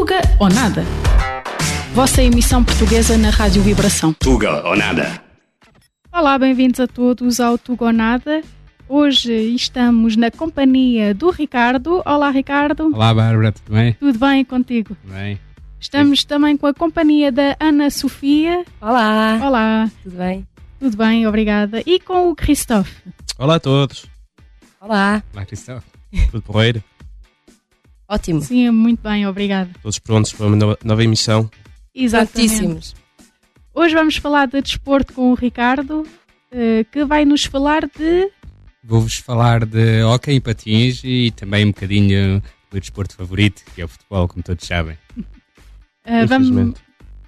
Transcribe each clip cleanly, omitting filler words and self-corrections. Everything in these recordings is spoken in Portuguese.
Tuga ou Nada. Vossa emissão portuguesa na Rádio Vibração. Tuga ou Nada. Olá, bem-vindos a todos ao Tuga ou Nada. Hoje estamos na companhia do Ricardo. Olá, Ricardo. Olá, Bárbara, tudo bem? Tudo bem contigo? Tudo bem. Estamos também com a companhia da Ana Sofia. Olá. Olá. Tudo bem? Tudo bem, obrigada. E com o Christophe. Olá a todos. Olá. Olá, Cristóvão. Tudo porreiro? Ótimo. Sim, muito bem, obrigada. Todos prontos para uma nova emissão? Exatamente. Prontíssimos. Hoje vamos falar de desporto com o Ricardo, que vai nos falar de... Vou-vos falar de hóquei e patins e também um bocadinho do meu desporto favorito, que é o futebol, como todos sabem. Infelizmente.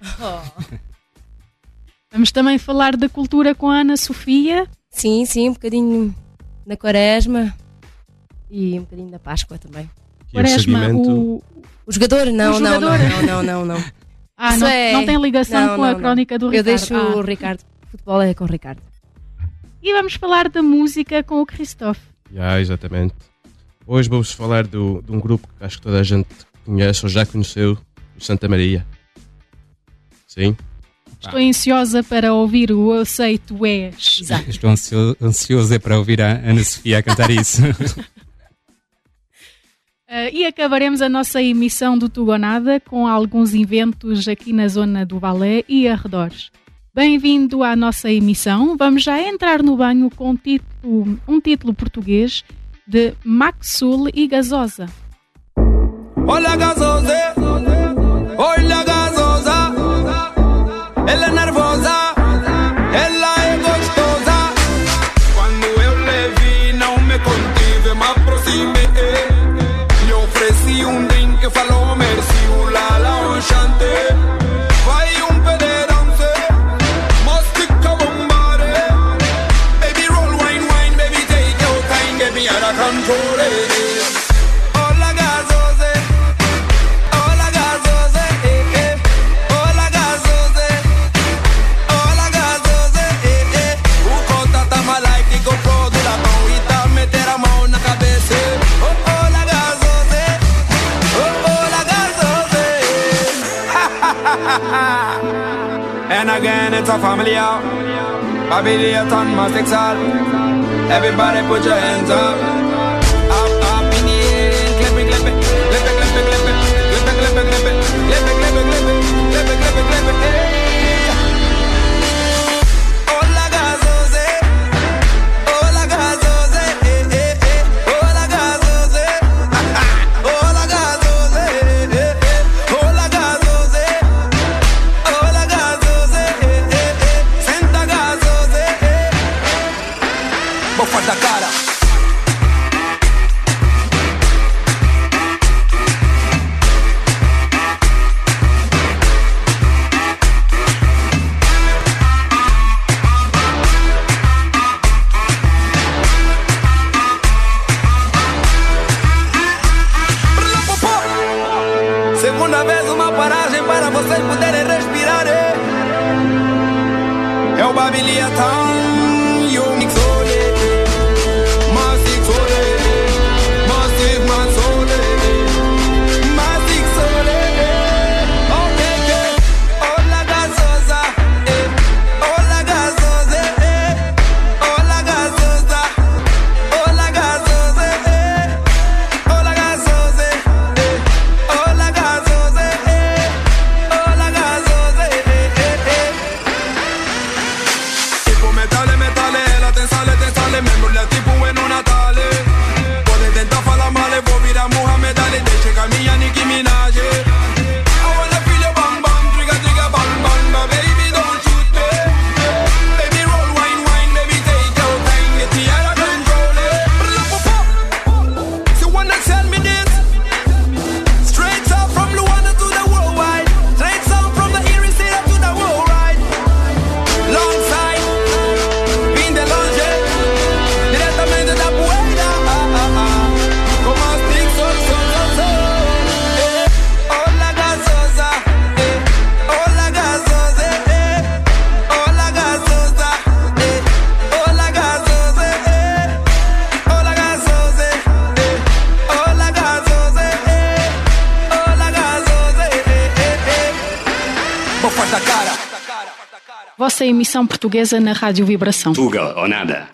Vamos também falar da cultura com a Ana Sofia. Sim, um bocadinho na Quaresma e um bocadinho na Páscoa também. E o Quaresma, seguimento? O jogador? Não. jogador? Não. Ah, Isso não tem ligação com a crónica do Eu Ricardo. deixo o Ricardo. Futebol é com o Ricardo. E vamos falar da música com o Christophe. Exatamente. Hoje vou-vos falar de um grupo que acho que toda a gente conhece ou já conheceu, o Santa Maria. Sim? Estou ansiosa para ouvir o Eu Sei Tu És. Exato. Estou ansioso para ouvir a Ana Sofia a cantar isso. E acabaremos a nossa emissão do Tuga ou Nada com alguns eventos aqui na zona do Valé e arredores. Bem-vindo à nossa emissão. Vamos já entrar no banho com um título português de Maxul e Gasosa. Olha Gasosa, olha Gasosa, ela é nervosa, ela é gostosa. Quando eu lhe vi, não me contive, me aproximei. Lhe ofereci um drink, falou merci, ulala, enchanté. Vai pedrance, mostica bombare. Baby roll wine, baby take your time, get me out of control. And again it's a family out. Babylon must excel. Everybody put your hands up. Up in the air. Clap it, clap it. Clap it, clap it, clap it. Clap it, clap it, clap it. Clap it, clap it, clap it. Clap it, clap it, clap it. Hey. Hola Gasosa. Hola Gasosa. Hola Gasosa. Hola Gasosa. Hola Gasosa. Hola Gasosa. Senta Gasosa. Bofa da cara. Segunda vez uma paragem para vocês poderem respirar. É o Babiliatão e o Mixole. Mastic Sole, Mastic Mansole, Mastic Sole. Ok. Hola Gasosa, hola Gasosa, hola Gasosa, hola Gasosa, hola Gasosa, hola Gasosa, hola Gasosa. Tipo nossa emissão portuguesa na Rádio Vibração. Tuga ou nada.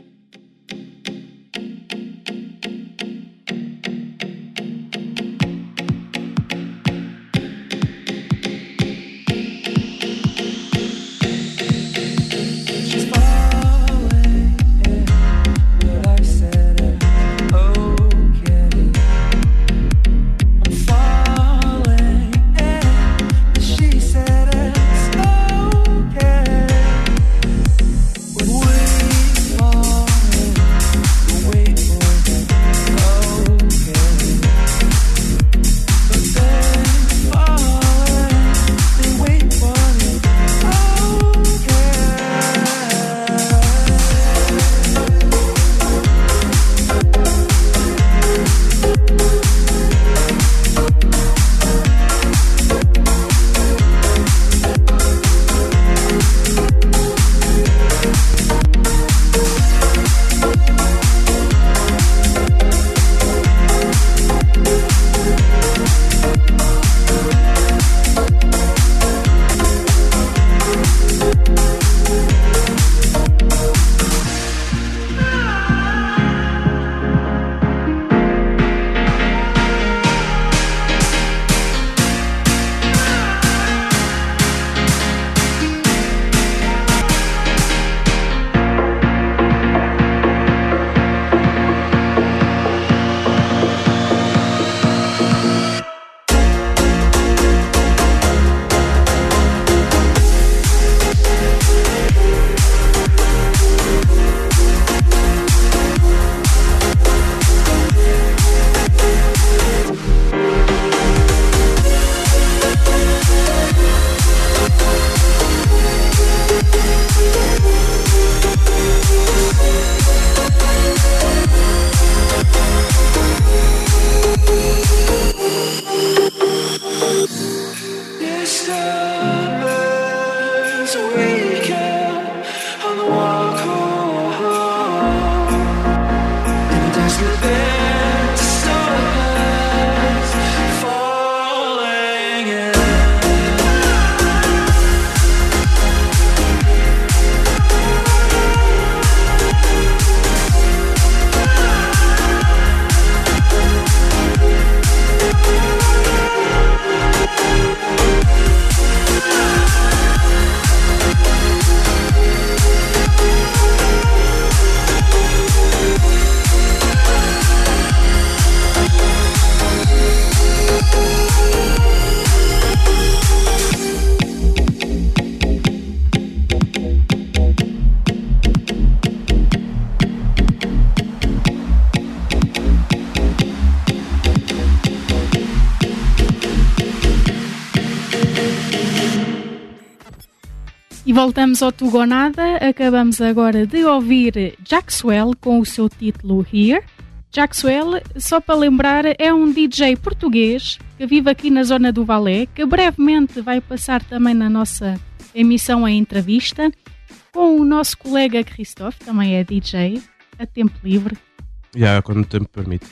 E voltamos ao Tuga ou Nada. Acabamos agora de ouvir Jaxwell com o seu título Here. Jaxwell, só para lembrar, é um DJ português que vive aqui na zona do Valé, que brevemente vai passar também na nossa emissão a entrevista, com o nosso colega Christophe, também é DJ, a tempo livre. Quando o tempo permite,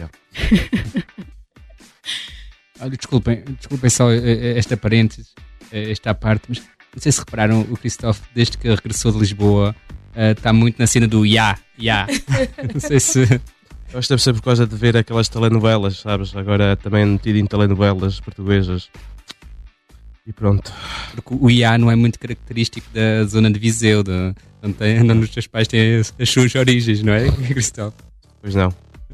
Olha, desculpem só esta parênteses, esta parte, mas não sei se repararam, o Christophe, desde que regressou de Lisboa, está muito na cena do Não sei se... Eu acho que deve ser por causa de ver aquelas telenovelas, sabes? Agora também metido em telenovelas portuguesas. E pronto. Porque o não é muito característico da zona de Viseu, onde os teus pais têm as suas origens, não é, Christophe? Pois não.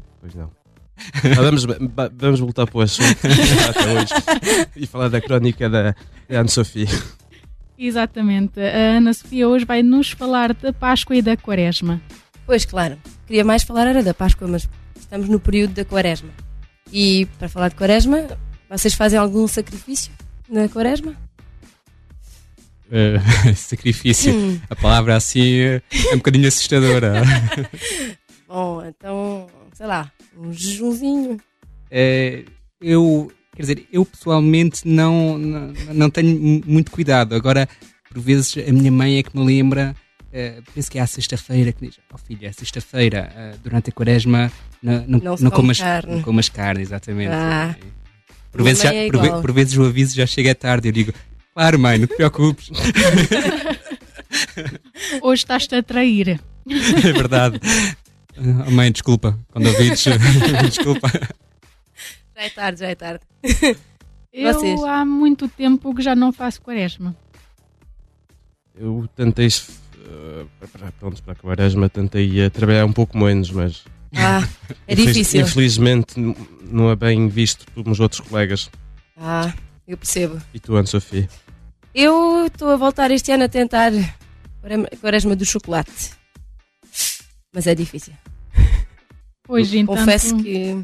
Vamos voltar para o assunto até hoje e falar da crónica da Ana Sofia. Exatamente. A Ana Sofia hoje vai nos falar da Páscoa e da Quaresma. Pois, claro. Queria mais falar era da Páscoa, mas estamos no período da Quaresma. E para falar de Quaresma, vocês fazem algum sacrifício na Quaresma? Sacrifício. A palavra assim é um bocadinho assustadora. Bom, então, sei lá, um jejumzinho. Eu pessoalmente não tenho muito cuidado. Agora, por vezes, a minha mãe é que me lembra, penso que é à sexta-feira, que diz: filha, sexta-feira, durante a Quaresma, não comas carne, exatamente. Por vezes o aviso já chega tarde. Eu digo: claro, mãe, não te preocupes. Hoje estás-te a trair. É verdade. Mãe, desculpa. Quando ouvides, desculpa. Já é tarde. Eu Vocês? há muito tempo que já não faço quaresma. Eu tentei, pronto, para a quaresma, tentei trabalhar um pouco menos, mas É difícil. infelizmente não é bem visto pelos outros colegas. Eu percebo. E tu, Ana Sofia? Eu estou a voltar este ano a tentar a quaresma do chocolate. Mas é difícil. Hoje, então, Confesso que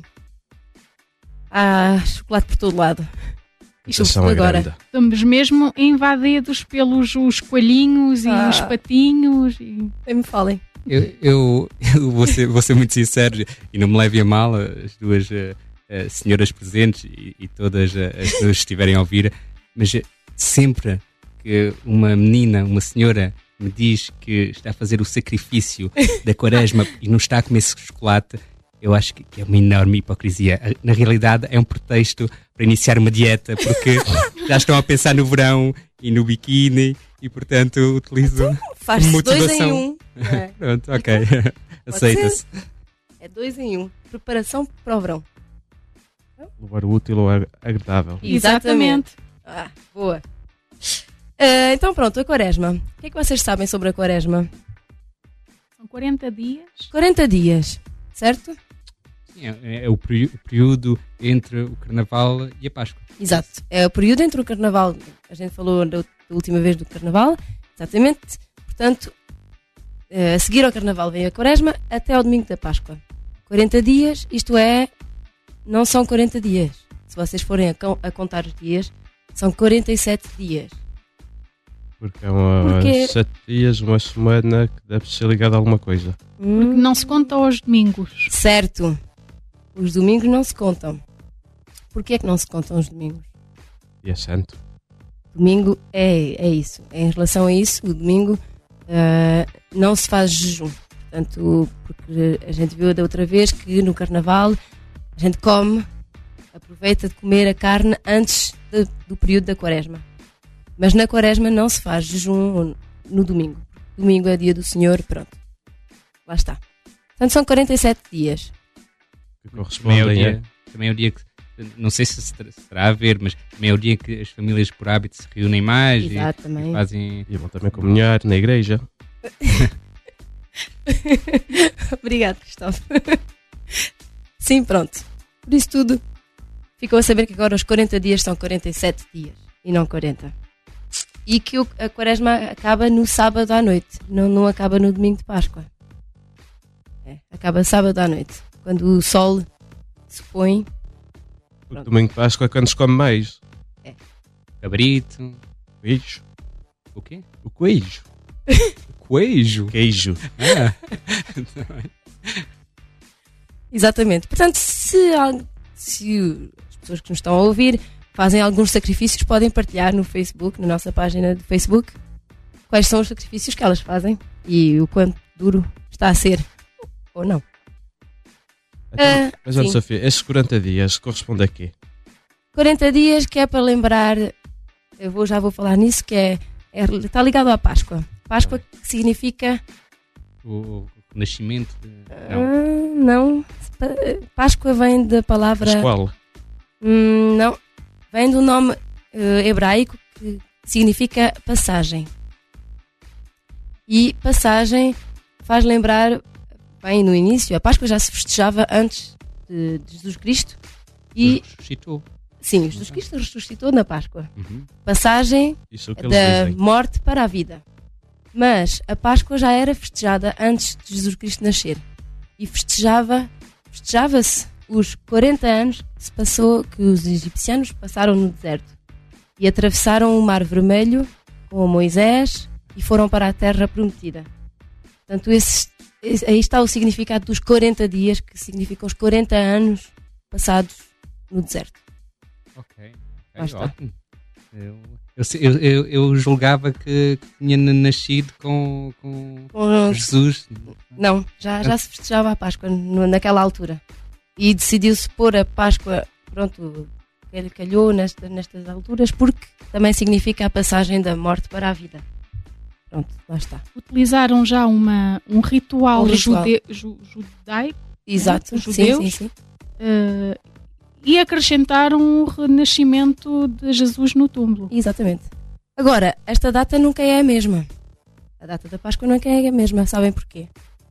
há chocolate por todo lado. A tentação é agora. grande. estamos mesmo invadidos pelos os coelhinhos e os patinhos. Nem me falem. Eu vou ser muito sincero e não me leve a mal as duas senhoras presentes e todas as pessoas que estiverem a ouvir, mas sempre que uma menina, uma senhora me diz que está a fazer o sacrifício da quaresma e não está a comer chocolate, eu acho que é uma enorme hipocrisia. Na realidade é um pretexto para iniciar uma dieta, porque já estão a pensar no verão e no biquíni e portanto utilizam Faz-se motivação. 2 em 1. É. Pronto, ok. Aceita-se. É 2 em 1. Preparação para o verão. Levar o útil ao agradável. Exatamente. Boa. Então pronto, a quaresma. O que é que vocês sabem sobre a quaresma? São 40 dias. 40 dias, certo? É o período entre o Carnaval e a Páscoa. Exato. É o período entre o Carnaval. A gente falou da última vez do Carnaval. Exatamente. Portanto, a seguir ao Carnaval vem a quaresma até ao domingo da Páscoa. 40 dias, isto é, não são 40 dias. Se vocês forem a contar os dias, são 47 dias. Porque é 7 dias, uma semana que deve ser ligada a alguma coisa. Porque não se conta aos domingos. Certo. Os domingos não se contam. Porquê é que não se contam os domingos? E é santo. Domingo é isso. Em relação a isso, o domingo não se faz jejum. Portanto, porque a gente viu da outra vez que no Carnaval a gente aproveita de comer a carne antes do período da quaresma. Mas na quaresma não se faz jejum no domingo. Domingo é dia do Senhor, pronto. Lá está. Portanto, são 47 dias. Que correspondem Também é o dia que, não sei se será a ver, mas também é o dia que as famílias por hábito se reúnem mais e fazem... E vão também comunhar na igreja. Obrigado, Cristóvão. Sim, pronto. Por isso tudo, ficou a saber que agora os 40 dias são 47 dias e não 40. E que a quaresma acaba no sábado à noite, não acaba no domingo de Páscoa. Acaba sábado à noite, quando o sol se põe. O domingo de Páscoa é quando se come mais. Cabrito. Queijo. O quê? O queijo. Queijo. Queijo. Exatamente. Portanto, se as pessoas que nos estão a ouvir fazem alguns sacrifícios, podem partilhar no Facebook, na nossa página de Facebook, quais são os sacrifícios que elas fazem e o quanto duro está a ser ou não. Então, mas, Ana sim. Sofia, estes 40 dias correspondem a quê? 40 dias que é para lembrar, já vou falar nisso, que está ligado à Páscoa. Páscoa que significa... O nascimento não. Páscoa vem da palavra... Pascoal. Não. Vem do nome hebraico que significa passagem. E passagem faz lembrar, bem no início, a Páscoa já se festejava antes de Jesus Cristo. E ressuscitou. sim, Jesus Cristo ressuscitou na Páscoa. Uhum. Passagem Isso é o que eles da dizem. morte para a vida. Mas a Páscoa já era festejada antes de Jesus Cristo nascer. E festejava-se os 40 anos que os egipcianos passaram no deserto. E atravessaram o Mar Vermelho com Moisés e foram para a Terra Prometida. Portanto, aí está o significado dos 40 dias, que significam os 40 anos passados no deserto. Ok. Lá está. Ótimo. Eu julgava que tinha nascido com Jesus. Não, já se festejava a Páscoa naquela altura. E decidiu-se pôr a Páscoa, pronto, calhou nestas alturas, porque também significa a passagem da morte para a vida. Pronto, lá está. Utilizaram já um ritual, Um ritual. judaico, Exato, Os sim, judeus? sim. E acrescentaram o renascimento de Jesus no túmulo. Exatamente. Agora, esta data nunca é a mesma. A data da Páscoa nunca é a mesma, sabem porquê?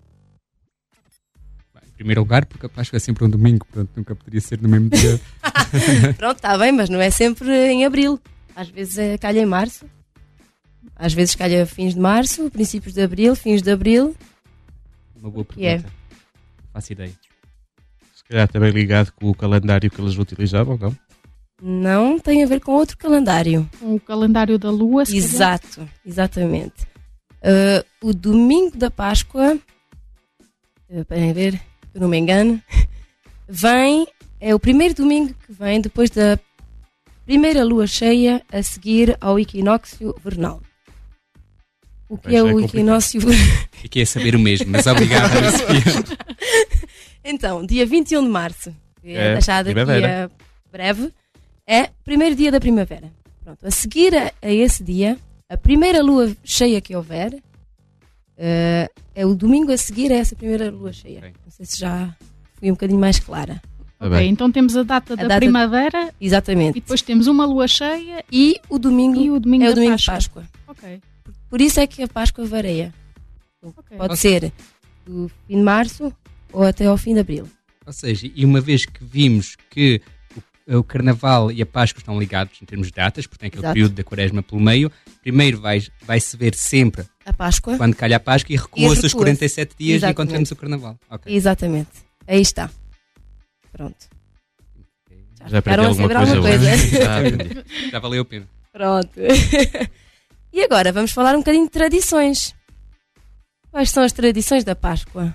Em primeiro lugar, porque a Páscoa é sempre um domingo, portanto nunca poderia ser no mesmo dia. Pronto, está bem, mas não é sempre em abril. Às vezes calha em março. Às vezes calha fins de março, princípios de abril, fins de abril. Uma boa Que é? pergunta. Não faço ideia. Se calhar também ligado com o calendário que eles utilizavam, não? Não tem a ver com outro calendário. Com o calendário da Lua, se calhar. Exato, exatamente. O domingo da Páscoa, para ver, que eu não me engano, é o primeiro domingo que vem depois da primeira lua cheia a seguir ao equinócio vernal. O que Pois é é o complicado. equinócio Fiquei a saber o mesmo, mas obrigado, Ana Sofia. Então, dia 21 de março, que É, já daqui primavera. a breve, é o primeiro dia da primavera. Pronto, a seguir a esse dia, a primeira lua cheia que houver, é o domingo a seguir a essa primeira lua cheia. Ok. Não sei se já fui um bocadinho mais clara. Tá Ok, bem. então temos a data da data- primavera Exatamente. e depois temos uma lua cheia E o domingo, e o domingo é da o domingo Páscoa. de Páscoa. Ok, Por isso é que a Páscoa varia. ok. Pode ser do fim de março ou até ao fim de abril. Ou seja, e uma vez que vimos que o Carnaval e a Páscoa estão ligados em termos de datas, porque tem aquele Exato. período da Quaresma pelo meio, primeiro vai-se ver sempre A Páscoa. quando calha a Páscoa e recua-se os recua-se. 47 dias Exatamente. enquanto temos o Carnaval. Ok. Exatamente. Aí está. Pronto. Já aprendi ficaram a alguma saber alguma coisa coisa. hoje. Já aprendi. Já valeu a pena. Pronto. E agora vamos falar um bocadinho de tradições. Quais são as tradições da Páscoa?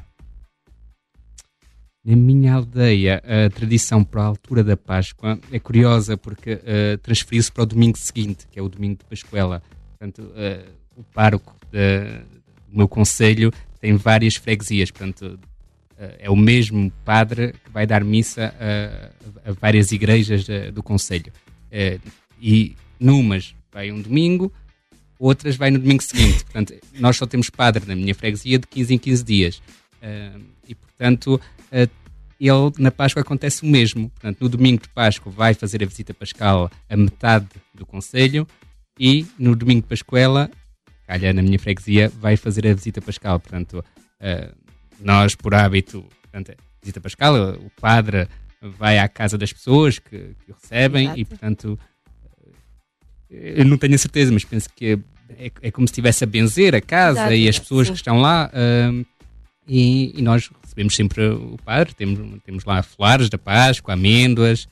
Na minha aldeia, a tradição para a altura da Páscoa é curiosa porque transferiu-se para o domingo seguinte, que é o domingo de Pascuela. Portanto, o pároco do meu concelho tem várias freguesias, portanto, é o mesmo padre que vai dar missa a várias igrejas do concelho. E numas vai um domingo, outras vai no domingo seguinte. Portanto, nós só temos padre na minha freguesia de 15 em 15 dias. E, portanto, ele na Páscoa acontece o mesmo. Portanto, no domingo de Páscoa vai fazer a visita pascal a metade do concelho e no domingo de Pascuela, calha na minha freguesia, vai fazer a visita pascal. Portanto, nós, por hábito, portanto, a visita pascal, o padre vai à casa das pessoas que o recebem. Exato. E, portanto, eu não tenho a certeza, mas penso que é como se estivesse a benzer a casa Exato, e as pessoas sim. que estão lá. E nós recebemos sempre o padre, temos lá flores da Páscoa, amêndoas,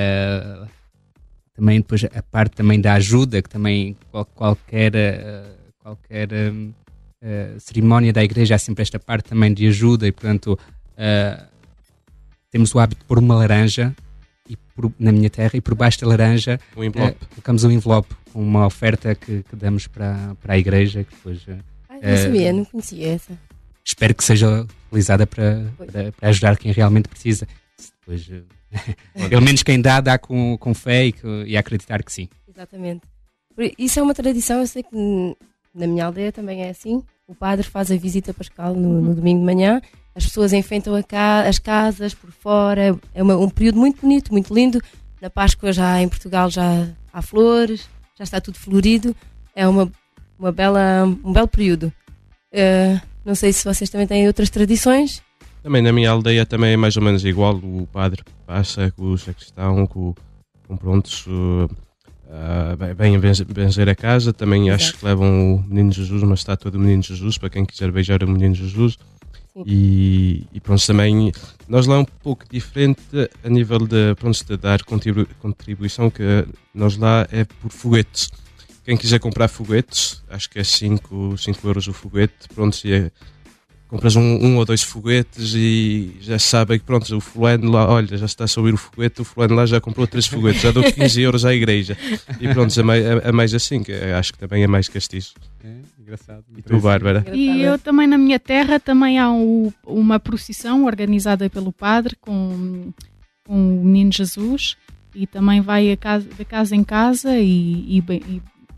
também depois a parte também da ajuda, que também qualquer cerimónia da igreja há sempre esta parte também de ajuda e, portanto, temos o hábito de pôr uma laranja na minha terra e por baixo da laranja Um envelope. colocamos um envelope com uma oferta que damos para a igreja, que depois Não sabia, não conhecia essa. espero que seja utilizada para ajudar quem realmente precisa. Depois, pelo menos quem dá com fé e acreditar que sim. Exatamente. Isso é uma tradição, eu sei que na minha aldeia também é assim. O padre faz a visita pascal no domingo de manhã, as pessoas enfeitam as casas por fora, é um período muito bonito, muito lindo. Na Páscoa já em Portugal já há flores, já está tudo florido, é um belo período. Não sei se vocês também têm outras tradições. Também na minha aldeia também é mais ou menos igual. O padre passa com o sacristão, com prontos, bem benzer a casa. Também acho Exato. que levam o Menino Jesus, uma estátua do Menino Jesus, para quem quiser beijar o Menino Jesus. Sim. E pronto, também nós lá é um pouco diferente a nível de dar contribuição, que nós lá é por foguetes. Quem quiser comprar foguetes, acho que é 5 euros o foguete, pronto, compras um ou dois foguetes e já sabem que pronto, o fulano lá, olha, já está a subir o foguete, o fulano lá já comprou 3 foguetes, já deu 15 euros à igreja. E pronto, é mais assim, que acho que também é mais castiço. Engraçado. E tu, Bárbara? E eu também, na minha terra, também há uma procissão organizada pelo padre com o Menino Jesus e também vai de casa em casa e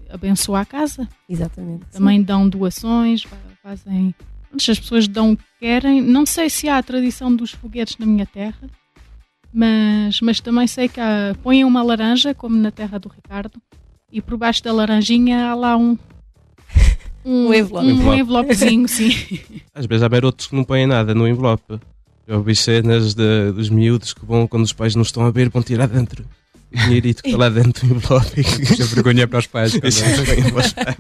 abençoa a casa. Exatamente. Também dão doações, fazem... As pessoas dão o que querem. Não sei se há a tradição dos foguetes na minha terra, mas também sei que põem uma laranja, como na terra do Ricardo, e por baixo da laranjinha há lá um envelopezinho, sim. Às vezes há outros que não põem nada no envelope. Eu ouvi cenas dos miúdos que vão, quando os pais não estão a ver, vão tirar dentro o dinheirito que está lá dentro do envelope. Isso é vergonha para os pais. Isso é vergonha para os pais.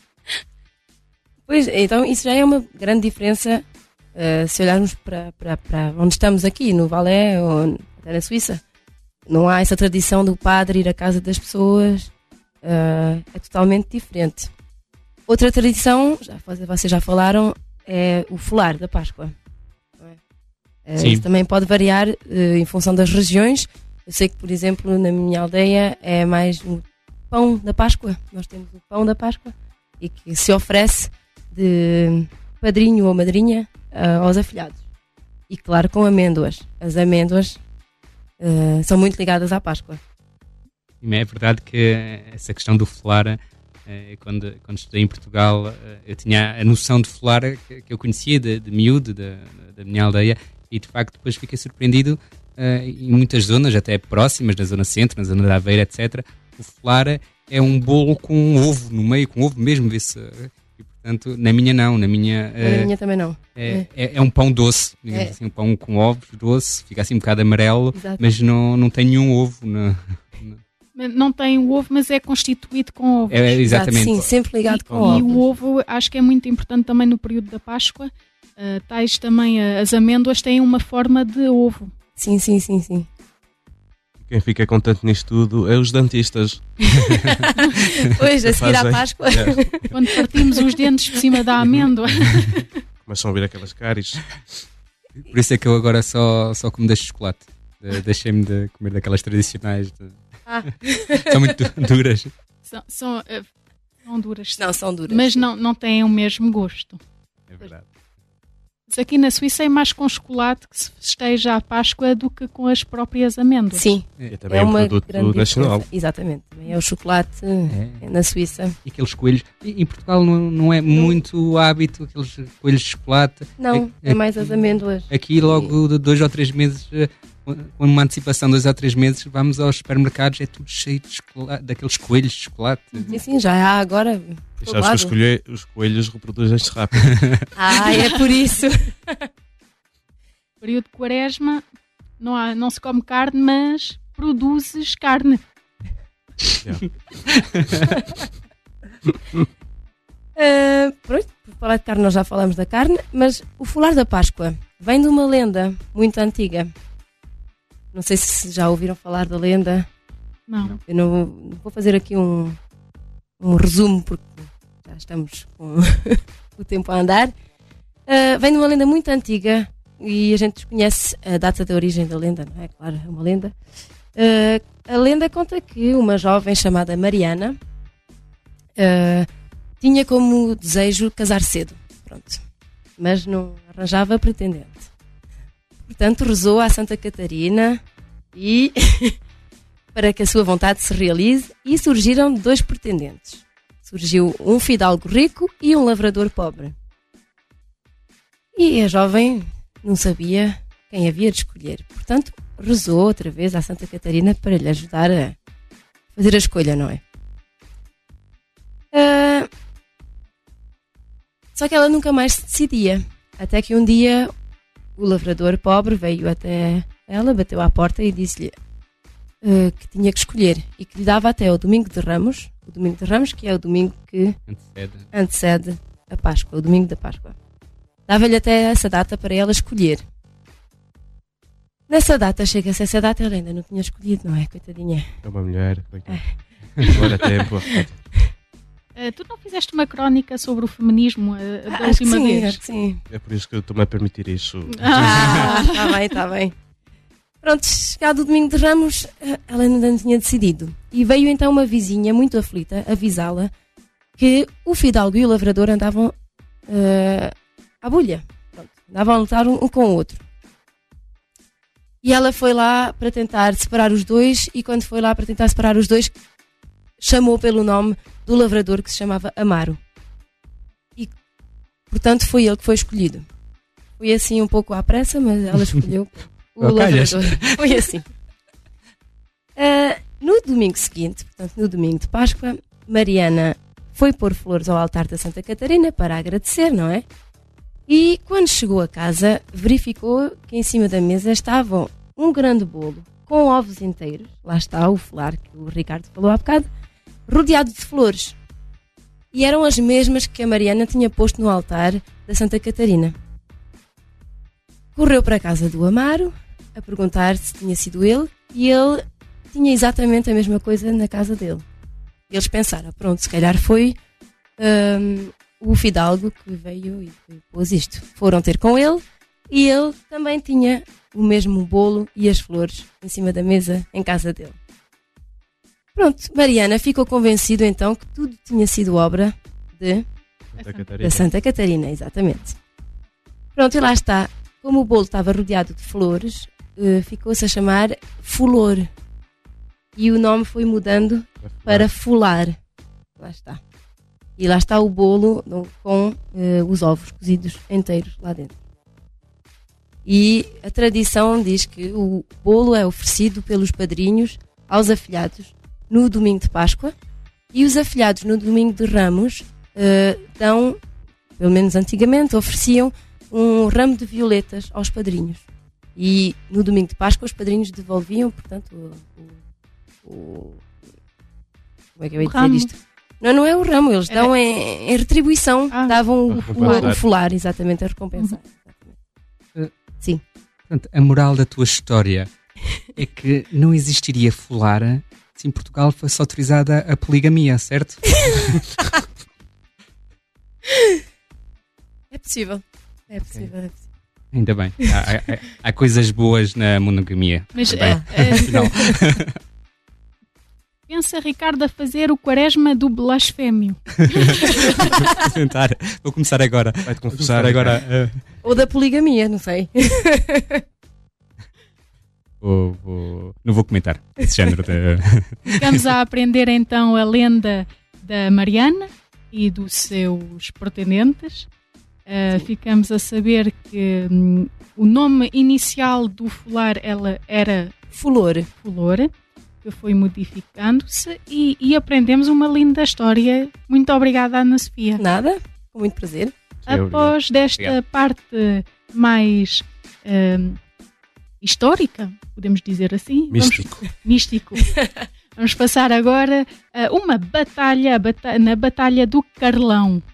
Pois, então isso já é uma grande diferença se olharmos para onde estamos aqui, no Valais ou até na Suíça. Não há essa tradição do padre ir à casa das pessoas, é totalmente diferente. Outra tradição, vocês já falaram, é o folar da Páscoa. Isso também pode variar em função das regiões. Eu sei que, por exemplo, na minha aldeia é mais o pão da Páscoa. Nós temos o pão da Páscoa e que se oferece de padrinho ou madrinha aos afilhados. E claro, com amêndoas. As amêndoas são muito ligadas à Páscoa. É verdade que essa questão do folar, quando estudei em Portugal, eu tinha a noção de folar que eu conhecia de miúdo, da minha aldeia, e de facto depois fiquei surpreendido em muitas zonas, até próximas, na zona centro, na zona da Aveira, etc. O folar é um bolo com ovo no meio, com ovo mesmo, vê-se. E portanto, na minha não, na minha também não. É um pão doce, digamos assim, um pão com ovos doce, fica assim um bocado amarelo. Exato. Mas não tem nenhum ovo. Não tem o ovo, mas é constituído com ovos. Exatamente. Sim, sempre ligado com ovos. E o ovo acho que é muito importante também no período da Páscoa. Tais também, as amêndoas têm uma forma de ovo. Sim. Quem fica contente nisto tudo é os dentistas. Pois, a seguir à Páscoa. Quando partimos os dentes por cima da amêndoa. Começam a vir aquelas cáries. Por isso é que eu agora só como de chocolate. Deixei-me de comer daquelas tradicionais. São muito duras. São duras. Não, são duras. Mas não têm o mesmo gosto. É verdade. Mas aqui na Suíça é mais com chocolate que se festeja a Páscoa do que com as próprias amêndoas. Sim. É também um produto nacional. Diferença. Exatamente. Também é o chocolate na Suíça. E aqueles coelhos. Em Portugal não é muito hábito aqueles coelhos de chocolate. Não, é mais as amêndoas. Aqui logo de 2 ou 3 meses, com uma antecipação de 2 ou 3 meses, vamos aos supermercados, é tudo cheio de chocolate, daqueles coelhos de chocolate. Sim, já há agora. E sabes que os coelhos reproduzem-se rápido. É por isso. Período de Quaresma, não se come carne, mas produzes carne. Pronto, por falar de carne, nós já falamos da carne, mas o folar da Páscoa vem de uma lenda muito antiga. Não sei se já ouviram falar da lenda. Não. Eu não vou fazer aqui um resumo, porque já estamos com o tempo a andar. Vem de uma lenda muito antiga e a gente desconhece a data da origem da lenda, não é? Claro, é uma lenda. A lenda conta que uma jovem chamada Mariana tinha como desejo casar cedo, pronto, mas não arranjava pretendente. Portanto, rezou à Santa Catarina e para que a sua vontade se realize, e surgiram 2 pretendentes. Surgiu um fidalgo rico e um lavrador pobre. E a jovem não sabia quem havia de escolher. Portanto, rezou outra vez à Santa Catarina para lhe ajudar a fazer a escolha, não é? Só que ela nunca mais se decidia. Até que um dia o lavrador pobre veio até ela, bateu à porta e disse-lhe que tinha que escolher e que lhe dava até o Domingo de Ramos, que é o domingo que antecede a Páscoa, o domingo da Páscoa. Dava-lhe até essa data para ela escolher. Nessa data, chega-se essa data, ela ainda não tinha escolhido, não é? Coitadinha. É uma mulher, coitadinha. Agora tempo. Tu não fizeste uma crónica sobre o feminismo da última vez? Sim. É por isso que eu estou-me a permitir isso. Está bem. Pronto, chegado o Domingo de Ramos, ela ainda não tinha decidido. E veio então uma vizinha muito aflita avisá-la que o fidalgo e o lavrador andavam à bulha. Pronto, andavam a lutar um com o outro. E ela foi lá para tentar separar os dois, e quando foi lá para tentar separar os dois, chamou pelo nome do lavrador que se chamava Amaro. E, portanto, foi ele que foi escolhido. Foi assim um pouco à pressa, mas ela escolheu o lavrador. Foi assim. No domingo seguinte, portanto, no domingo de Páscoa, Mariana foi pôr flores ao altar da Santa Catarina para agradecer, não é? E quando chegou a casa, verificou que em cima da mesa estava um grande bolo com ovos inteiros. Lá está o folar que o Ricardo falou há bocado, rodeado de flores. E eram as mesmas que a Mariana tinha posto no altar da Santa Catarina. Correu para a casa do Amaro a perguntar se tinha sido ele, e ele tinha exatamente a mesma coisa na casa dele. Eles pensaram, pronto, se calhar foi o fidalgo que veio e pôs isto. Foram ter com ele e ele também tinha o mesmo bolo e as flores em cima da mesa em casa dele. Pronto, Mariana ficou convencido então que tudo tinha sido obra da Santa Catarina, exatamente. Pronto, e lá está. Como o bolo estava rodeado de flores, ficou-se a chamar Fulor. E o nome foi mudando para Fular. Lá está. E lá está o bolo com os ovos cozidos inteiros lá dentro. E a tradição diz que o bolo é oferecido pelos padrinhos aos afilhados no domingo de Páscoa, e os afilhados no domingo de Ramos dão, pelo menos antigamente, ofereciam um ramo de violetas aos padrinhos. E no domingo de Páscoa os padrinhos devolviam, portanto, como é que eu ia dizer isto? Não é o ramo, eles dão em retribuição, davam o fular, exatamente, a recompensar. Sim. Portanto, a moral da tua história é que não existiria fular se em Portugal fosse autorizada a poligamia, certo? É possível. É possível, é possível. Ainda bem. Há coisas boas na monogamia. Mas pensa, Ricardo, a fazer o quaresma do blasfémio. Vou começar agora. Vai-te confessar agora. Ou da poligamia, não sei. Não vou comentar esse género. Ficamos a aprender então a lenda da Mariana e dos seus pretendentes. Ficamos a saber que o nome inicial do fular era Fulor, que foi modificando-se, e aprendemos uma linda história. Muito obrigada, Ana Sofia. Nada, com muito prazer. Após desta parte mais histórica, podemos dizer assim, místico. Vamos passar agora a uma batalha, na Batalha do Carlão.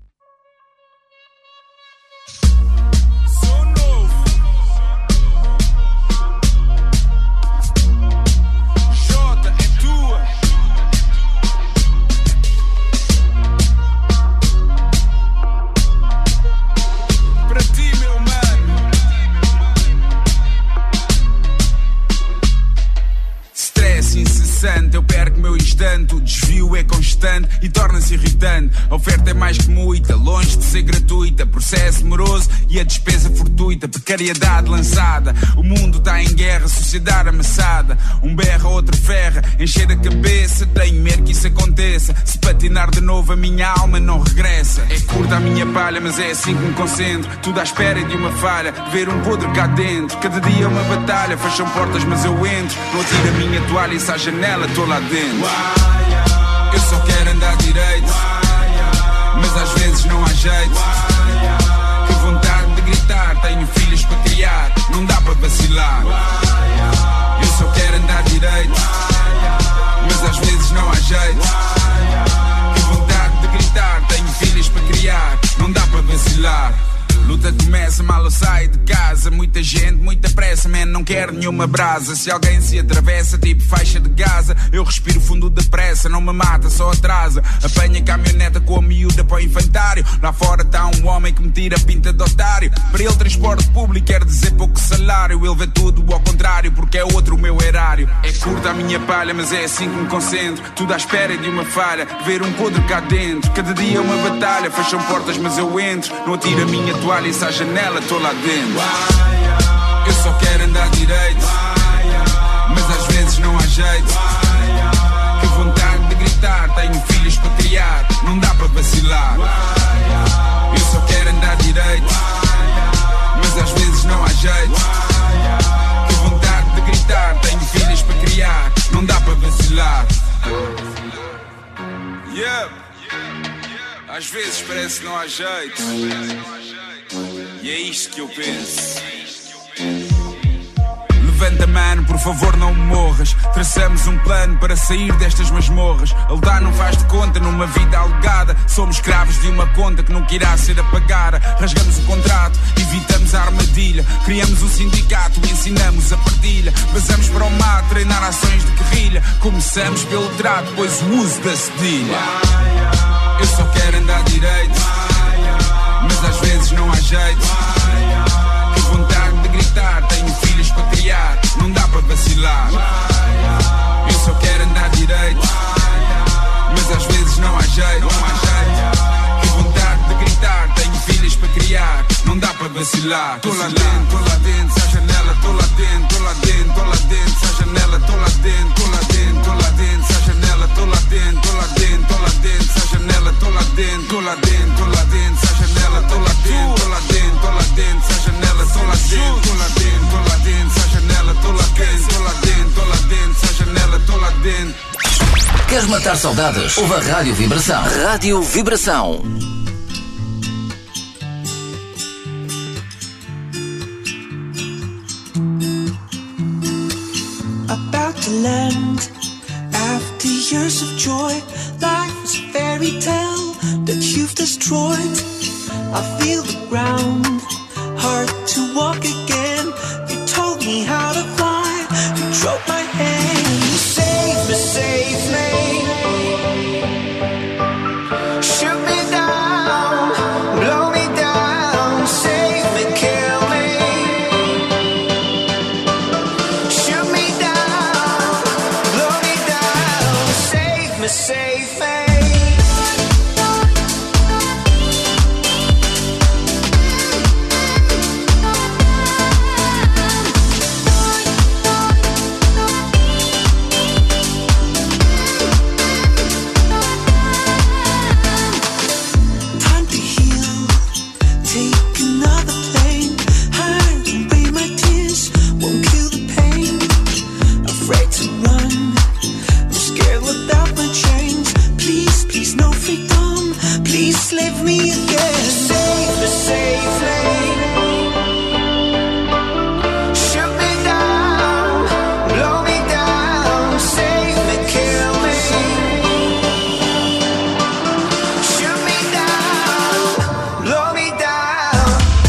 Eu perco meu instante, o desvio é constante e torna-se irritante. A oferta é mais que muita, longe de ser gratuita. Processo moroso e a despesa fortuita. Precariedade lançada, o mundo está em guerra, sociedade amassada. Um berra, outro ferra, encher a cabeça. Tenho medo que isso aconteça. Se patinar de novo a minha alma não regressa. É curta a minha palha, mas é assim que me concentro. Tudo à espera de uma falha, ver um podre cá dentro. Cada dia é uma batalha, fecham portas mas eu entro. Não atiro a minha toalha e sai a janela, estou lá dentro. Eu só quero andar direito, mas às vezes não há jeito. Que vontade de gritar, tenho filhos para criar, não dá para vacilar. Eu só quero andar direito, mas às vezes não há jeito. Que vontade de gritar, tenho filhos para criar, não dá para vacilar. Luta começa, mal eu saio de casa. Muita gente, muita pressa, man, não quero nenhuma brasa. Se alguém se atravessa, tipo faixa de Gaza, eu respiro fundo depressa, não me mata, só atrasa. Apanha a caminhoneta com a miúda para o infantário. Lá fora está um homem que me tira a pinta de otário. Para ele transporte público quer dizer pouco salário. Ele vê tudo ao contrário, porque é outro o meu erário. É curta a minha palha, mas é assim que me concentro. Tudo à espera de uma falha, ver um podre cá dentro. Cada dia é uma batalha, fecham portas mas eu entro. Não atiro a minha toalha e sai a janela, estou lá dentro. Eu só quero andar direito, mas às vezes não há jeito. Que vontade de gritar, Às vezes parece que não há jeito. E é isto que eu penso. Levanta, mano, por favor não morras. Traçamos um plano para sair destas masmorras. A lutar não faz de conta numa vida alegada. Somos escravos de uma conta que nunca irá ser apagada. Rasgamos o contrato, evitamos a armadilha. Criamos um sindicato e ensinamos a partilha. Basamos para o mar, treinar ações de guerrilha. Começamos pelo trato, depois o uso da cedilha. Eu só quero andar direito, mas às vezes não há jeito. Que vontade de gritar, tenho filhos para criar, não dá para vacilar. Eu só quero andar direito, mas às vezes não há jeito. Que vontade de gritar, tenho filhos para criar, não dá para vacilar. Tô lá dentro, se a janela, tô lá dentro, se a janela, tô lá dentro, se a janela, tô lá dentro, se a janela, tô lá dentro, se a janela, tô lá dentro, se a janela, tô lá dentro, se a janela, tô lá dentro. Queres matar saudades? Ouve a Rádio Vibração. Rádio Vibração. About to land after years of joy. Life is a fairy tale that you've destroyed. I feel the ground, hard to walk again. You told me how to fly, you drove my hand. You saved me, saved me. Shoot me down, blow me down. Save me, kill me. Shoot me down, blow me down. Save me, save me. Leave me again. Save me, save me. Shoot me down, blow me down. Save me, kill me. Shoot me down, blow me down.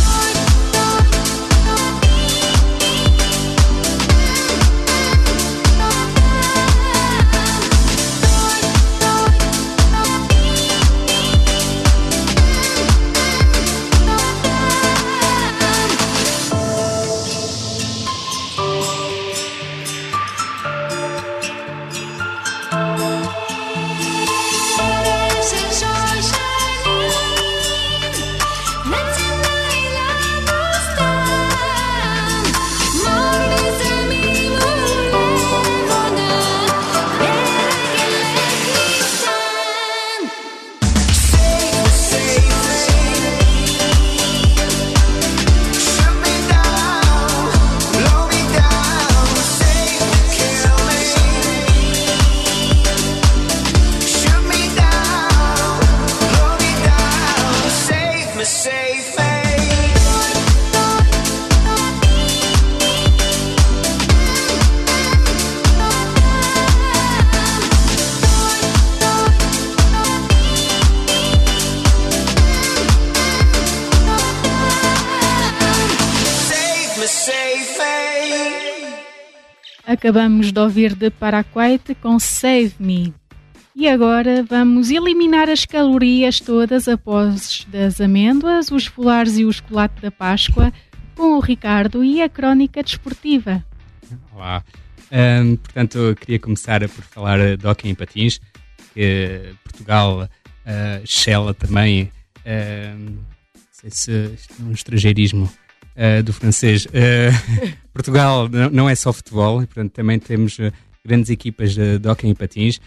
Acabamos de ouvir de Paraquat com Save Me. E agora vamos eliminar as calorias todas após das amêndoas, os folares e o chocolate da Páscoa com o Ricardo e a crónica desportiva. Olá. Portanto, eu queria começar por falar de hóquei em patins, que Portugal excela também, não sei se isto é um estrangeirismo do francês. Portugal não é só futebol, portanto também temos grandes equipas de hóquei em patins.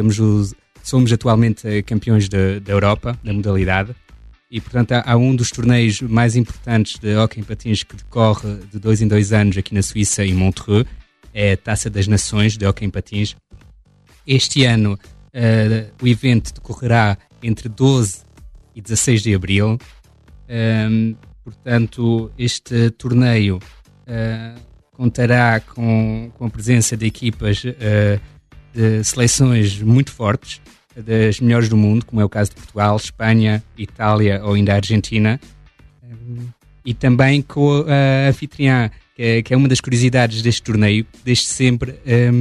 Somos atualmente campeões da Europa, da modalidade, e portanto há um dos torneios mais importantes de hóquei em patins que decorre de 2 em 2 anos aqui na Suíça, em Montreux, é a Taça das Nações de hóquei em patins. Este ano o evento decorrerá entre 12 e 16 de abril. Portanto, este torneio contará com a presença de equipas de seleções muito fortes, das melhores do mundo, como é o caso de Portugal, Espanha, Itália ou ainda a Argentina, e também com a anfitriã, que é uma das curiosidades deste torneio, desde sempre.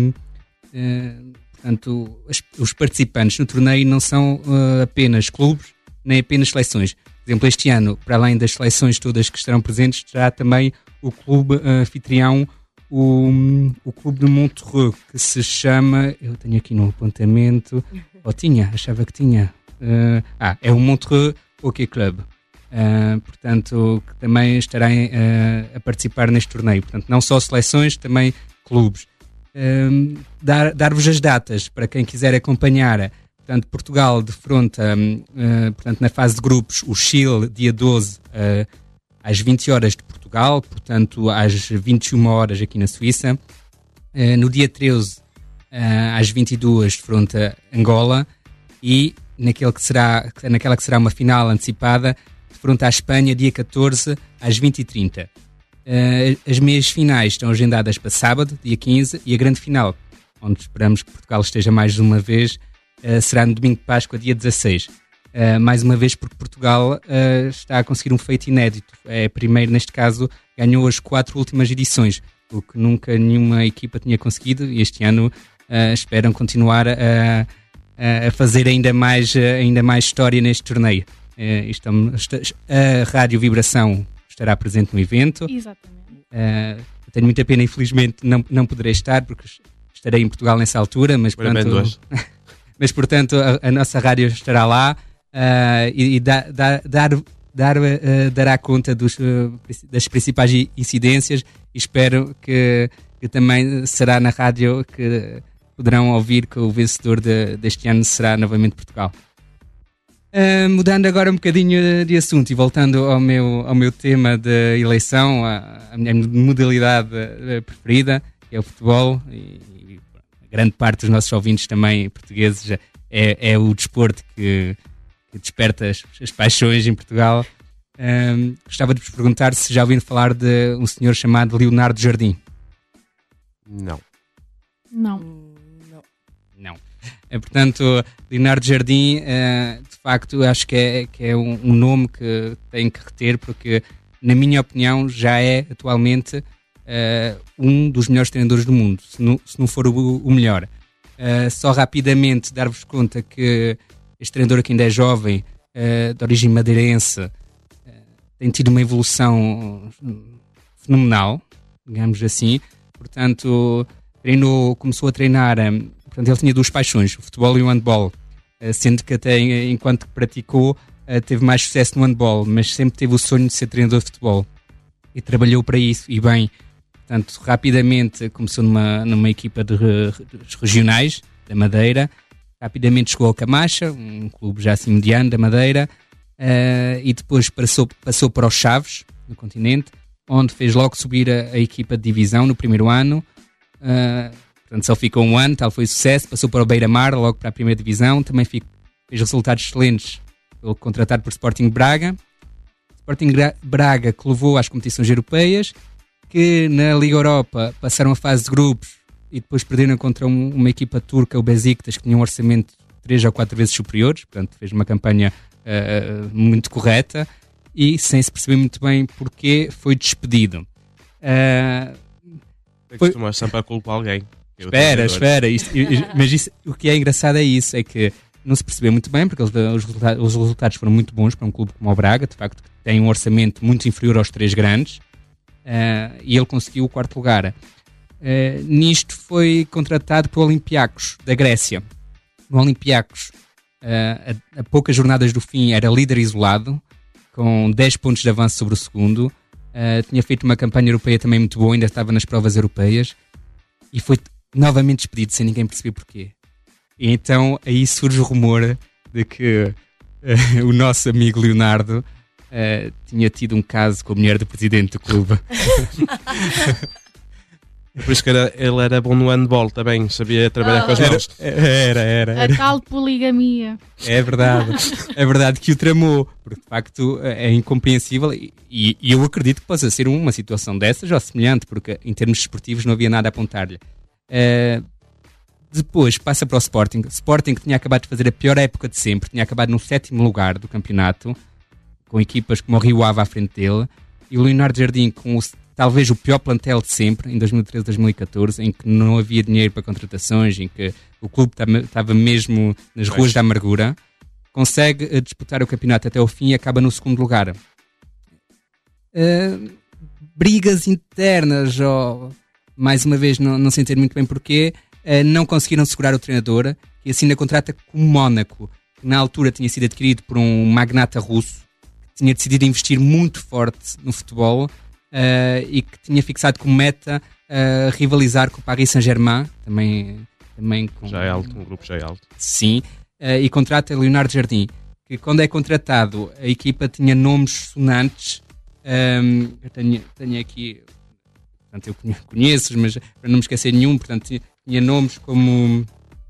Portanto, os participantes no torneio não são apenas clubes, nem apenas seleções. Por exemplo, este ano, para além das seleções todas que estarão presentes, terá também o clube anfitrião, o clube de Montreux, que se chama, eu tenho aqui no apontamento, achava que tinha, é o Montreux Hockey Club, portanto, que também estará a participar neste torneio. Portanto, não só seleções, também clubes. Dar-vos as datas para quem quiser acompanhar. Portanto, Portugal defronta, portanto, na fase de grupos, o Chile, dia 12, às 20 horas de Portugal, portanto, às 21 horas aqui na Suíça. No dia 13, às 22, defronta Angola, e naquela que será uma final antecipada, defronta a Espanha, dia 14, às 20h30. As meias finais estão agendadas para sábado, dia 15, e a grande final, onde esperamos que Portugal esteja mais uma vez, será no domingo de Páscoa, dia 16. Mais uma vez porque Portugal está a conseguir um feito inédito. Primeiro, neste caso, ganhou as 4 últimas edições, o que nunca nenhuma equipa tinha conseguido, e este ano esperam continuar a fazer ainda mais história neste torneio. A Rádio Vibração estará presente no evento. Exatamente. Tenho muita pena, infelizmente, não poderei estar, porque estarei em Portugal nessa altura, mas portanto a nossa rádio estará lá e dará conta das principais incidências, e espero que também será na rádio que poderão ouvir que o vencedor deste ano será novamente Portugal. Mudando agora um bocadinho de assunto e voltando ao meu tema de eleição, a minha modalidade preferida, que é o futebol, e grande parte dos nossos ouvintes também portugueses é o desporto que desperta as paixões em Portugal. Gostava de vos perguntar se já ouviram falar de um senhor chamado Leonardo Jardim. Não. Portanto, Leonardo Jardim, de facto, acho que é um nome que tem que reter, porque, na minha opinião, já é atualmente um dos melhores treinadores do mundo, se não for o melhor. Só rapidamente dar-vos conta que este treinador, que ainda é jovem, de origem madeirense, tem tido uma evolução fenomenal, digamos assim. Portanto, começou a treinar. Portanto, ele tinha 2 paixões, o futebol e o handball, sendo que até enquanto praticou teve mais sucesso no handball, mas sempre teve o sonho de ser treinador de futebol e trabalhou para isso, e bem. Portanto, rapidamente começou numa equipa de regionais da Madeira, rapidamente chegou ao Camacha, um clube já assim mediano da Madeira, e depois passou para os Chaves, no continente, onde fez logo subir a equipa de divisão no primeiro ano. Portanto, só ficou um ano, tal foi o sucesso. Passou para o Beira-Mar, logo para a primeira divisão. Também fez resultados excelentes, contratado por Sporting Braga. Sporting Braga, que levou às competições europeias, que na Liga Europa passaram a fase de grupos e depois perderam contra uma equipa turca, o Besiktas, que tinha um orçamento 3 ou 4 vezes superiores. Portanto, fez uma campanha muito correta, e sem se perceber muito bem porquê foi despedido. Costumas sempre a culpar alguém. Espera. Mas o que é engraçado é isso, é que não se percebeu muito bem, porque os resultados foram muito bons para um clube como o Braga, de facto, que tem um orçamento muito inferior aos 3 grandes, e ele conseguiu o 4º lugar. Nisto foi contratado pelo Olympiacos, da Grécia. No Olympiacos, a poucas jornadas do fim, era líder isolado, com 10 pontos de avanço sobre o segundo. Tinha feito uma campanha europeia também muito boa, ainda estava nas provas europeias, e foi novamente despedido sem ninguém perceber porquê. E então aí surge o rumor de que o nosso amigo Leonardo tinha tido um caso com a mulher do presidente do clube. Por isso que ele era bom no handball também, sabia trabalhar com as mãos. Era. A tal poligamia. É verdade que o tramou, porque de facto é incompreensível e eu acredito que possa ser uma situação dessas ou semelhante, porque em termos desportivos não havia nada a apontar-lhe. Depois passa para o Sporting. Sporting que tinha acabado de fazer a pior época de sempre, tinha acabado no 7º lugar do campeonato, com equipas como o Rio Ave à frente dele, e o Leonardo Jardim com talvez o pior plantel de sempre, em 2013-2014, em que não havia dinheiro para contratações, em que o clube estava mesmo nas ruas da amargura, consegue disputar o campeonato até ao fim e acaba no 2º lugar. Brigas internas, mais uma vez não se entende muito bem porquê, não conseguiram segurar o treinador, que assina contrato com o Mónaco, que na altura tinha sido adquirido por um magnata russo, que tinha decidido investir muito forte no futebol, e que tinha fixado como meta rivalizar com o Paris Saint-Germain, também com... Já é alto, um grupo já é alto. Sim, e contrata Leonardo Jardim, que quando é contratado a equipa tinha nomes sonantes. Eu tenho aqui, portanto eu conheço, mas para não me esquecer nenhum, portanto tinha nomes como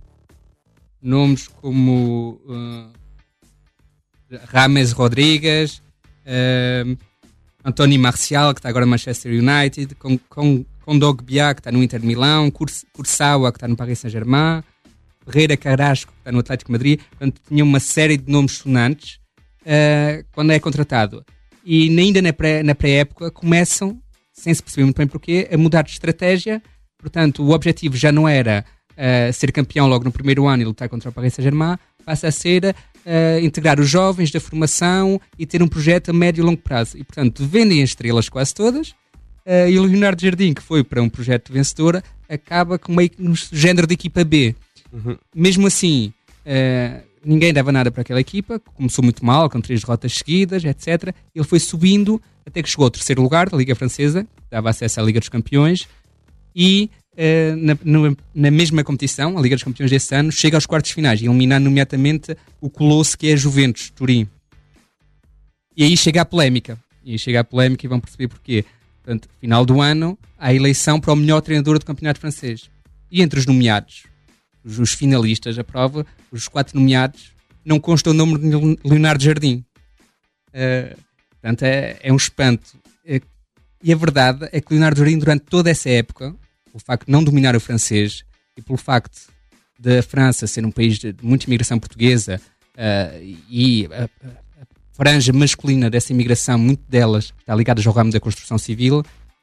Rames Rodrigues, António Marcial, que está agora no Manchester United, com Dogbia, que está no Inter de Milão, Kurzawa, que está no Paris Saint-Germain, Ferreira Carrasco, que está no Atlético de Madrid. Portanto, tinha uma série de nomes sonantes quando é contratado. E ainda na pré-época começam, sem se perceber muito bem porquê, a mudar de estratégia. Portanto, o objetivo já não era ser campeão logo no primeiro ano e lutar contra o Paris Saint-Germain, passa a ser integrar os jovens da formação e ter um projeto a médio e longo prazo. E, portanto, vendem as estrelas quase todas, e o Leonardo Jardim, que foi para um projeto vencedor, acaba com meio que no género de equipa B. Uhum. Mesmo assim, ninguém dava nada para aquela equipa, começou muito mal, com 3 derrotas seguidas, etc. Ele foi subindo até que chegou ao 3º lugar da Liga Francesa, dava acesso à Liga dos Campeões, e na mesma competição, a Liga dos Campeões desse ano, chega aos quartos finais, eliminando nomeadamente o colosso que é a Juventus, Turim. E aí chega a polémica, e vão perceber porquê. Portanto, final do ano, há a eleição para o melhor treinador do campeonato francês. E entre os nomeados, os finalistas, a prova, os 4 nomeados, não consta o nome de Leonardo Jardim. Portanto, é um espanto. E a verdade é que Leonardo Jardim, durante toda essa época, pelo facto de não dominar o francês e pelo facto da França ser um país de muita imigração portuguesa, e a franja masculina dessa imigração, muito delas está ligadas ao ramo da construção civil,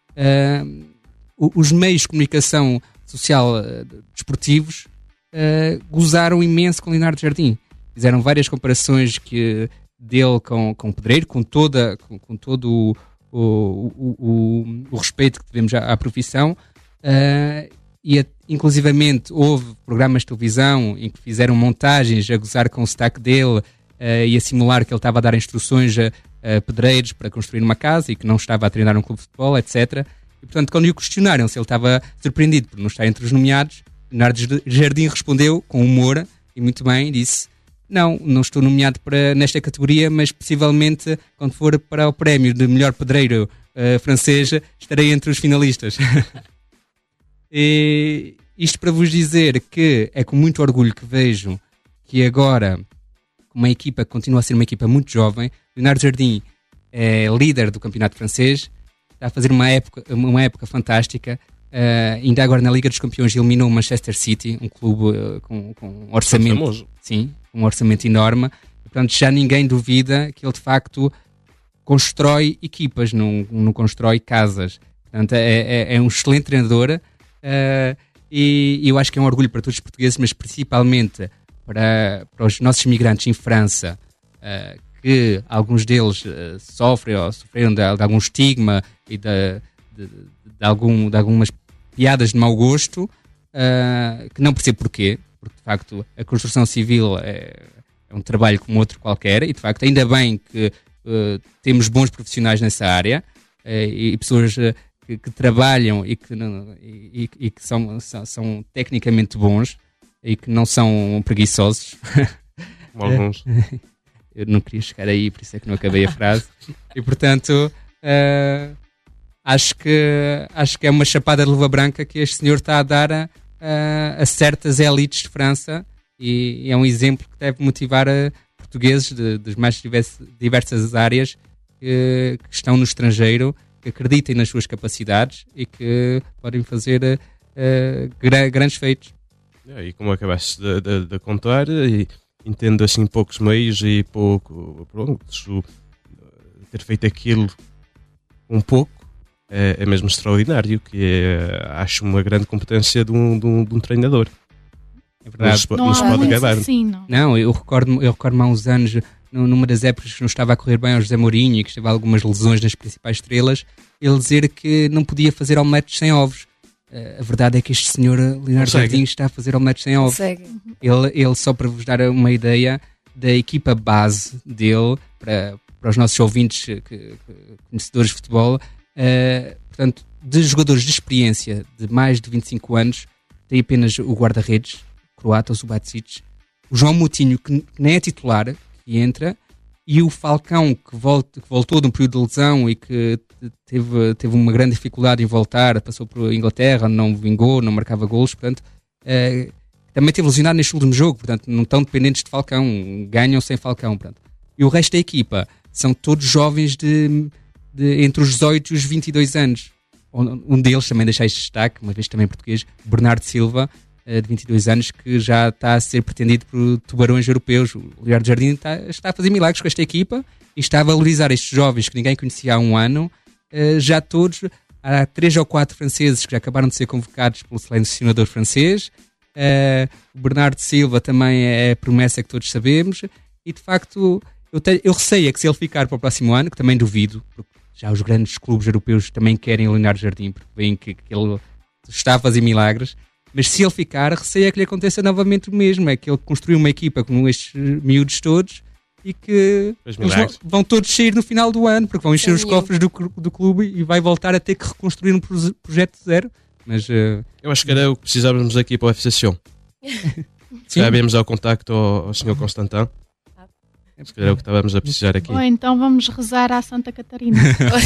os meios de comunicação social desportivos gozaram imenso com Leonardo Jardim. Fizeram várias comparações dele com o pedreiro, com todo o respeito que devemos à profissão, e inclusivamente houve programas de televisão em que fizeram montagens a gozar com o sotaque dele e a simular que ele estava a dar instruções a pedreiros para construir uma casa e que não estava a treinar um clube de futebol, etc. E portanto, quando lhe questionaram se ele estava surpreendido por não estar entre os nomeados, Leonardo Jardim respondeu com humor e muito bem, disse: não estou nomeado nesta categoria, mas possivelmente quando for para o prémio de melhor pedreiro francês estarei entre os finalistas. E isto para vos dizer que é com muito orgulho que vejo que agora, uma equipa que continua a ser uma equipa muito jovem, Leonardo Jardim é líder do campeonato francês, está a fazer uma época fantástica. Ainda agora na Liga dos Campeões eliminou o Manchester City, um clube com um orçamento, famoso. Sim, um orçamento enorme. Portanto, já ninguém duvida que ele de facto constrói equipas, não constrói casas. Portanto, é um excelente treinador, e eu acho que é um orgulho para todos os portugueses, mas principalmente para os nossos imigrantes em França, que alguns deles sofreram de algum estigma e de algumas piadas de mau gosto, que não percebo porquê, porque de facto a construção civil é um trabalho como outro qualquer, e de facto ainda bem que temos bons profissionais nessa área, e pessoas que trabalham e que são tecnicamente bons e que não são preguiçosos. Como alguns. Eu não queria chegar aí, por isso é que não acabei a frase. E portanto, acho que é uma chapada de luva branca que este senhor está a dar a certas elites de França, e é um exemplo que deve motivar portugueses das mais diversas áreas que estão no estrangeiro, que acreditem nas suas capacidades e que podem fazer grandes feitos. E como acabaste de contar, e entendo assim poucos meios e pouco, pronto, ter feito aquilo um pouco é mesmo extraordinário, que acho uma grande competência de um treinador. É verdade. Não se pode acabar. Assim, não, eu recordo-me há uns anos, numa das épocas que não estava a correr bem ao José Mourinho e que teve algumas lesões nas principais estrelas, ele dizer que não podia fazer omeletes sem ovos. A verdade é que este senhor Leonardo Jardim está a fazer omeletes sem ovos. Ele, só para vos dar uma ideia da equipa base dele, para os nossos ouvintes conhecedores de futebol, portanto, de jogadores de experiência de mais de 25 anos, tem apenas o guarda-redes croata, o Subacic, o João Moutinho, que nem é titular, que entra, e o Falcão, que voltou de um período de lesão e que teve uma grande dificuldade em voltar, passou por Inglaterra, não vingou, não marcava golos, portanto, também teve lesionado neste último jogo, portanto, não estão dependentes de Falcão, ganham sem Falcão, portanto. E o resto da equipa são todos jovens de entre os 18 e os 22 anos. Um deles, também deixei este destaque, uma vez também português, Bernardo Silva, de 22 anos, que já está a ser pretendido por tubarões europeus. O Leonardo Jardim está a fazer milagres com esta equipa e está a valorizar estes jovens que ninguém conhecia há um ano. Já todos, há 3 ou 4 franceses que já acabaram de ser convocados pelo selecionador francês. O Bernardo Silva também é a promessa que todos sabemos, e de facto eu receio que se ele ficar para o próximo ano, que também duvido, porque já os grandes clubes europeus também querem o Leonardo Jardim, porque veem que ele está a fazer milagres. Mas se ele ficar, receio que lhe aconteça novamente o mesmo, é que ele construiu uma equipa com estes miúdos todos e que vão todos sair no final do ano, porque vão encher os cofres do clube e vai voltar a ter que reconstruir um projeto zero. Mas, eu acho que era o que precisávamos aqui para o FC Sion. Já vemos ao contacto ao Sr. Constantin. Se calhar é o que estávamos a precisar aqui. Ou então vamos rezar à Santa Catarina.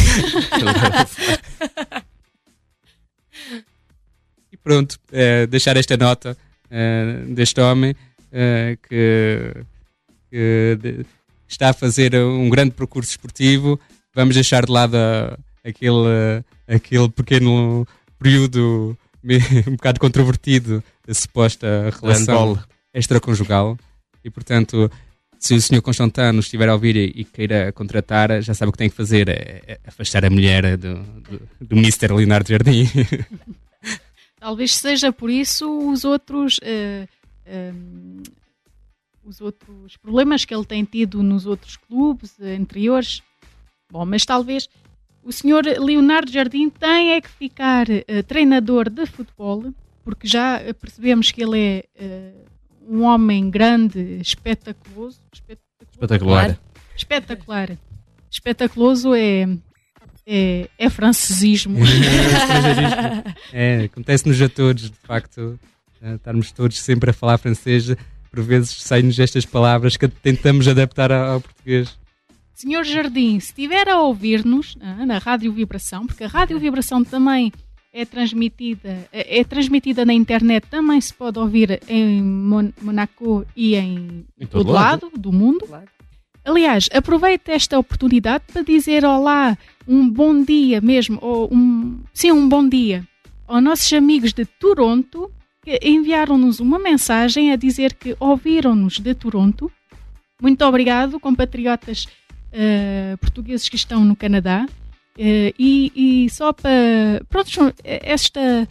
E pronto, deixar esta nota deste homem que está a fazer um grande percurso esportivo. Vamos deixar de lado aquele pequeno período um bocado controvertido da suposta relação extraconjugal. E portanto, se o Sr. Constantin nos estiver a ouvir e queira contratar, já sabe o que tem que fazer, é afastar a mulher do Mr. Leonardo Jardim. Talvez seja por isso os outros problemas que ele tem tido nos outros clubes anteriores. Bom, mas talvez o Sr. Leonardo Jardim tem é que ficar treinador de futebol, porque já percebemos que ele é um homem grande, espetaculoso. Espetaculoso é francesismo. Acontece-nos a todos, de facto, estarmos todos sempre a falar francês, por vezes saem-nos estas palavras que tentamos adaptar ao português. Senhor Jardim, se estiver a ouvir-nos na Rádio Vibração, porque a Rádio Vibração também é transmitida na internet, também se pode ouvir em Monaco e em todo lado do mundo. Aliás, aproveite esta oportunidade para dizer olá, um bom dia mesmo, um bom dia aos nossos amigos de Toronto, que enviaram-nos uma mensagem a dizer que ouviram-nos de Toronto. Muito obrigado, compatriotas portugueses que estão no Canadá. E só para pronto, esta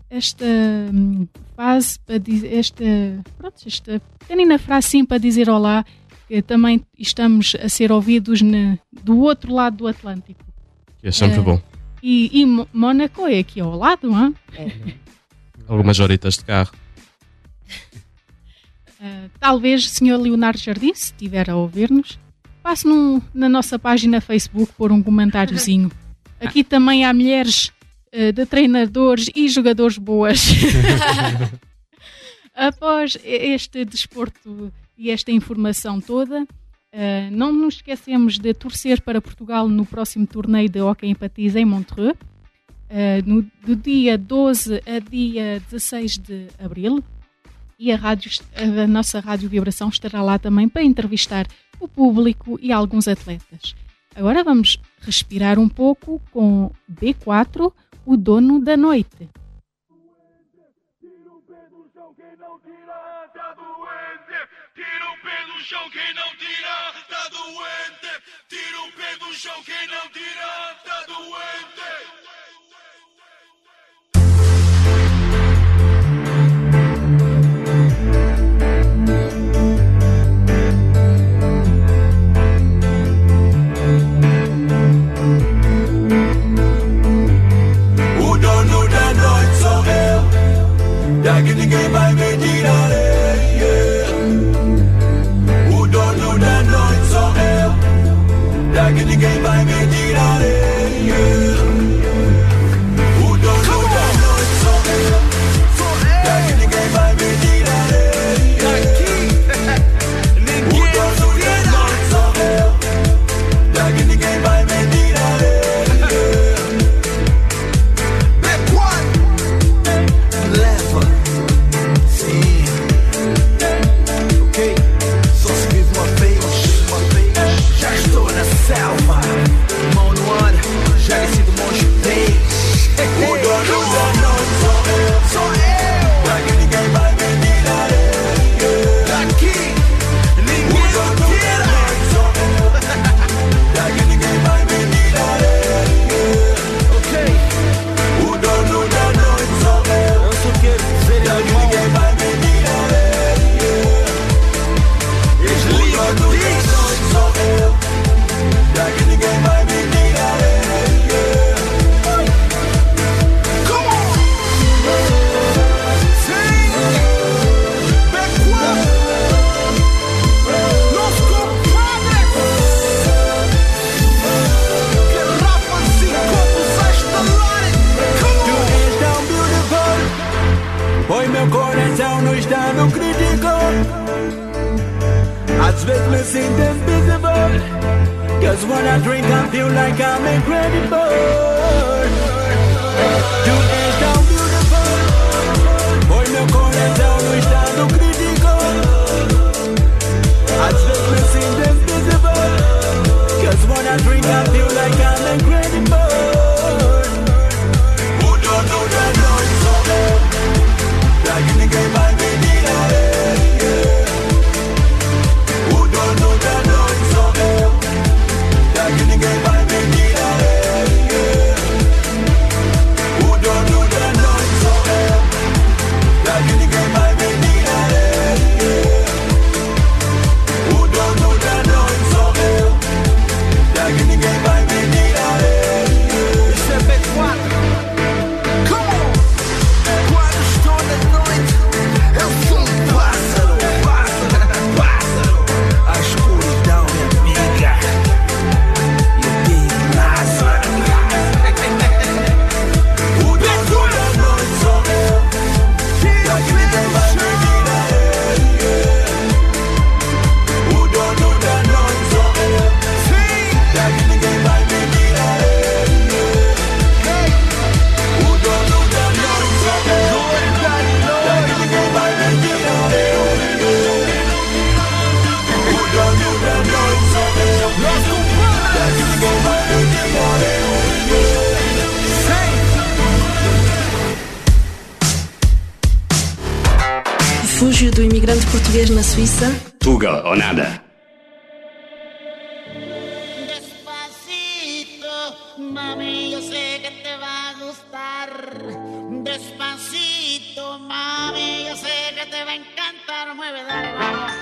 fase para dizer esta pequenina frase sim para dizer olá, que também estamos a ser ouvidos do outro lado do Atlântico. Que é sempre bom. E Mónaco é aqui ao lado, não é? Algumas horitas de carro. Talvez, Sr. Leonardo Jardim, se estiver a ouvir-nos, passe na nossa página Facebook por um comentáriozinho. Aqui também há mulheres de treinadores e jogadores boas. Após este desporto e esta informação toda, não nos esquecemos de torcer para Portugal no próximo torneio de hóquei em patins em Montreux. do dia 12 a dia 16 de abril, e a nossa Rádio Vibração estará lá também para entrevistar o público e alguns atletas. Agora vamos respirar um pouco com B4, o dono da noite. Tira o pé do chão, quem não tira, tá doente. Tira o pé do chão, quem não tira, tá doente. Tira o pé do chão, quem não tira, tá doente. O dono da noite sou eu, daqui ninguém vai me tirar. O dono da noite sou eu, daqui ninguém vai me tirar. O dono da noite sou eu, daqui ninguém vai me tirar. O dono da noite sou eu, daqui ninguém vai me tirar. Leva, sim. Ok, só se vive uma vez. Já estou na selva, mão no ar, já desci do monte três. O dono da noite sou eu, daqui ninguém vai me tirar. Daqui ninguém me tira. Daqui ninguém vai me tirar. Ok, o dono da noite sou eu. Eu só quero dizer daqui ninguém vai me tirar. O dono da noite sou eu, daqui ninguém vai me tirar. Come on! Sim! Backward! Los compadres! Que rapam sin copos a estalar. Come on! Tu és tão beautiful, pois meu coração não está no crítico. Às vezes me sinto invisible, cause when I drink I feel like I'm incredible. Tu és tão beautiful, pois meu coração não está no crítico. Às vezes me sinto invisible, cause when I drink I feel like I'm incredible. O dono da noite sou eu, daqui ninguém vai me tirar. O dono da noite sou eu, daqui ninguém vai me tirar. O dono da noite sou eu, daqui ninguém vai me tirar. O dono da noite sou eu, daqui ninguém vai me tirar. Isso é B4. Come on! Quando estou na noite, eu sou um pássaro. Pássaro. A escuridão é amiga. E o Big Lázaro. O dono da noite sou eu, daqui ninguém vai me tirar. O dono da noite sou eu, daqui ninguém vai me tirar. O dono da noite sou eu, daqui ninguém vai me tirar. O dono da noite sou eu, daqui ninguém vai me tirar. Refúgio do imigrante português na Suíça. Tuga ou nada. Despacito, mami, yo sé que te va a gustar. Despacito, mami, yo sé que te va a encantar. Mueve, dale, vamos.